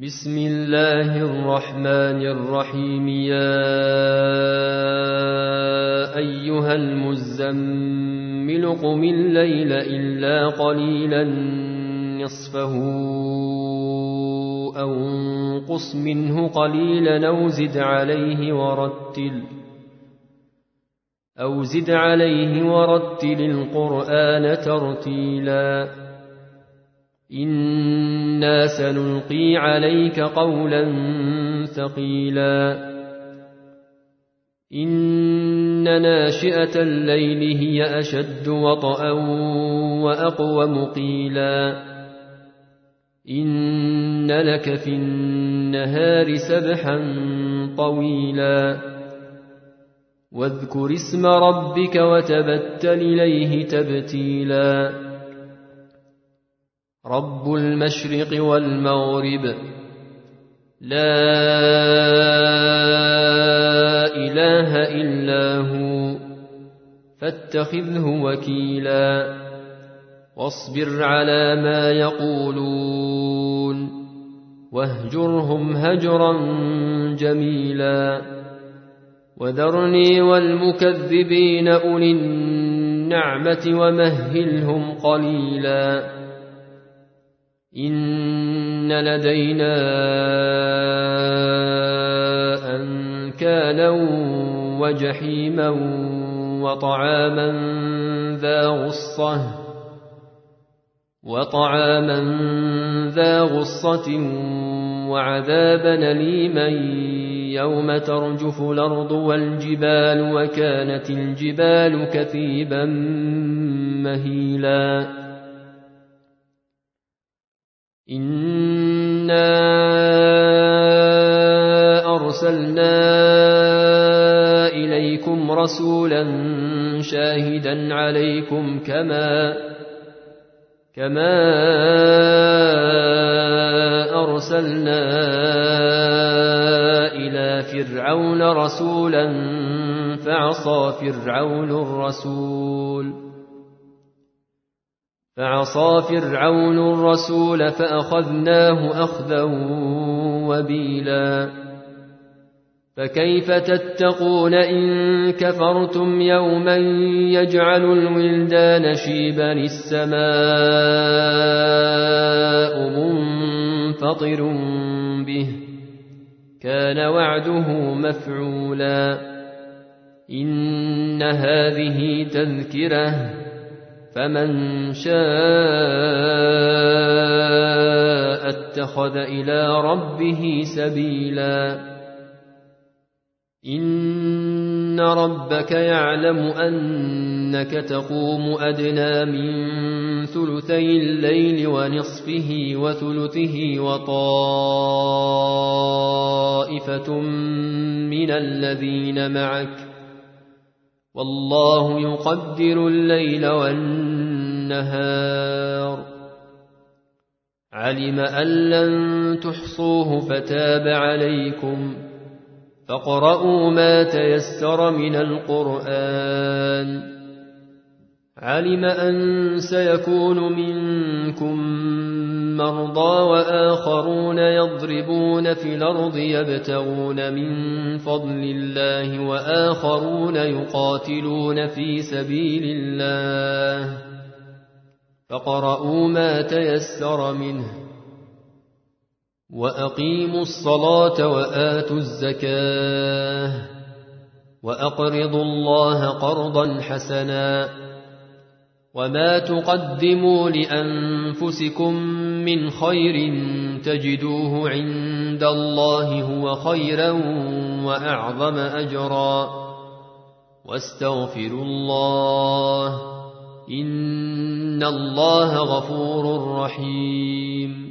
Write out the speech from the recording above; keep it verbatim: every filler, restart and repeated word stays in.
بسم الله الرحمن الرحيم. يا أيها المزمل قم الليل إلا قليلا نصفه أو انقص منه قليلا أو زد عليه ورتل أو زد عليه ورتل القرآن ترتيلا. إنا سنلقي عليك قولا ثقيلا. إن ناشئة الليل هي أشد وطئا وأقوم قيلا. إن لك في النهار سبحا طويلا. واذكر اسم ربك وتبتل إليه تبتيلا. رب المشرق والمغرب لا إله إلا هو فاتخذه وكيلا. واصبر على ما يقولون واهجرهم هجرا جميلا. وذرني والمكذبين أولي النعمة ومهلهم قليلا. إن لدينا أنكالا وجحيما وطعاما ذا غصة وطعاما ذا غصة وعذابا أليما يوم ترجف الأرض والجبال وكانت الجبال كثيبا مهيلا. إنا أرسلنا إليكم رسولا شاهدا عليكم كما كما أرسلنا إلى فرعون رسولا فعصى فرعون الرسول فعصى فرعون الرسول فأخذناه أخذا وبيلا. فكيف تتقون إن كفرتم يوما يجعل الولدان شيبا السماء منفطر به كان وعده مفعولا. إن هذه تذكرة فمن شاء اتخذ إلى ربه سبيلا. إن ربك يعلم أنك تقوم أدنى من ثلثي الليل ونصفه وثلثه وطائفة من الذين معك والله يقدر الليل والنهار. علم أن لن تحصوه فتاب عليكم فاقرؤوا ما تيسر من القرآن. علم أن سيكون منكم مرضى وآخرون يضربون في الأرض يبتغون من فضل الله وآخرون يقاتلون في سبيل الله فاقرؤوا ما تيسر منه. وأقيموا الصلاة وآتوا الزكاة وأقرضوا الله قرضا حسنا. وما تقدموا لأنفسكم من خير تجدوه عند الله هو خيرا وأعظم أجرا. واستغفروا الله إن الله غفور رحيم.